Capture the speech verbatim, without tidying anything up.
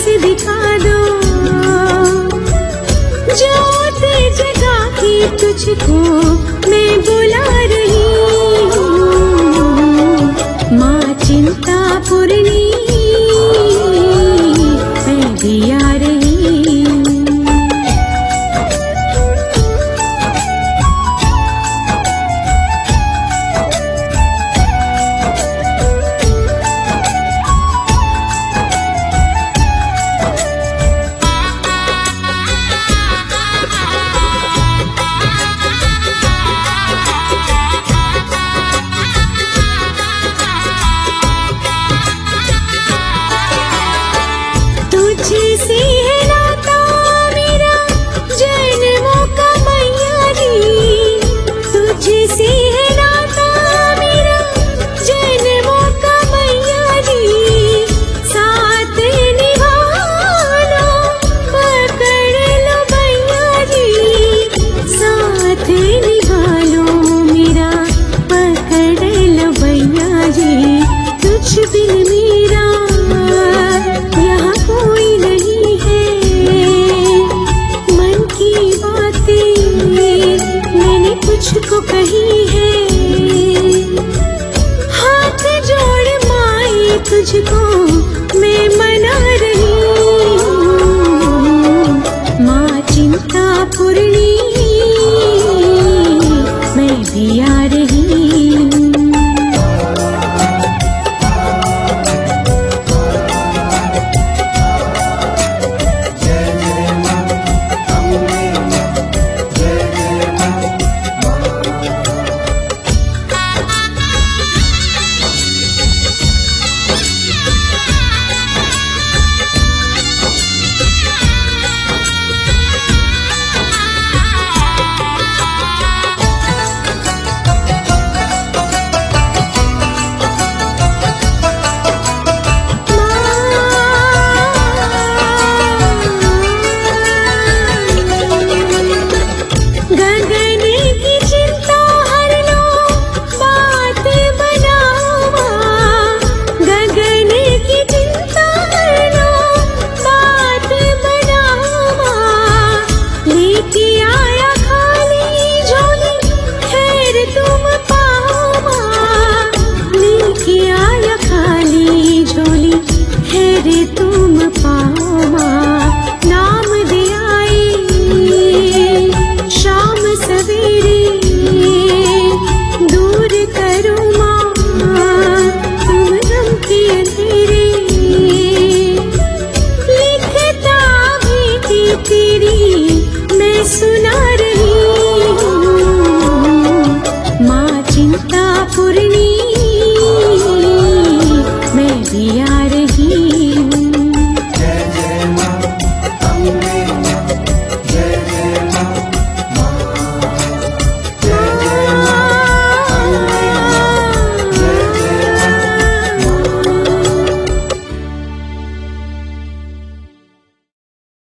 आस दिखा दो, जोत जगा के तुझको मैं बुला रही हूँ। माँ चिंतापूर्णी मैं भी आ रही हूँ। तुझसे है नाता मेरा जन्मों का मैया जी, तुझसे है नाता मेरा जन्मों का मैया जी। साथ निभा लो पकड़ लो मैया जी, साथ निभा लो मेरा पकड़ लो मैया जी। तुझ बिन मेरा यहाँ कोई नहीं है, मन की बातें मैंने तुझको कही है। हाथ जोड़ माए तुझको